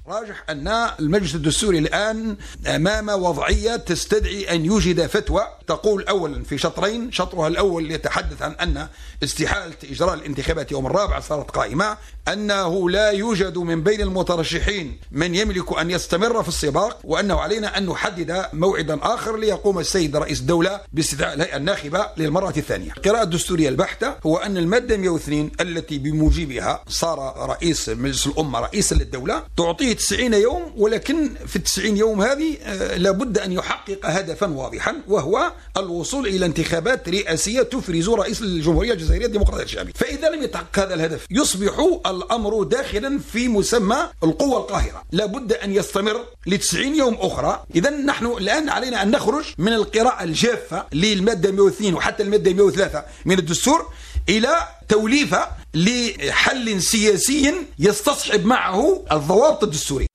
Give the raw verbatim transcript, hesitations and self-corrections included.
راجح أن المجلس الدستوري الآن أمام وضعية تستدعي أن يوجد فتوى تقول أولا في شطرين. شطرها الأول يتحدث عن أن استحالة إجراء الانتخابات يوم الرابع صارت قائمة، أنه لا يوجد من بين المترشحين من يملك أن يستمر في السباق، وأنه علينا أن نحدد موعدا آخر ليقوم السيد رئيس الدولة باستدعاء الهيئة الناخبة للمرة الثانية. القراءة الدستورية البحتة هو أن المادة مئة واثنين التي بموجبها صار رئيس مجلس الأمة رئيسا للدولة تعطيه تسعين يوم، ولكن في التسعين يوم هذه لابد أن يحقق هدفا واضحا، وهو الوصول إلى انتخابات رئاسية تفرز رئيس الجمهورية الجزائرية الديمقراطية الشعبية. فإذا لم يتحقق هذا الهدف يصبح الأمر داخلا في مسمى القوة القاهرة، لابد أن يستمر لتسعين يوم أخرى. إذا نحن الآن علينا أن نخرج من القراءة الجافة للمادة مئة واثنين وحتى المادة مئة وثلاثة من الدستور إلى توليفة لحل سياسي يستصحب معه الضوابط الدستورية.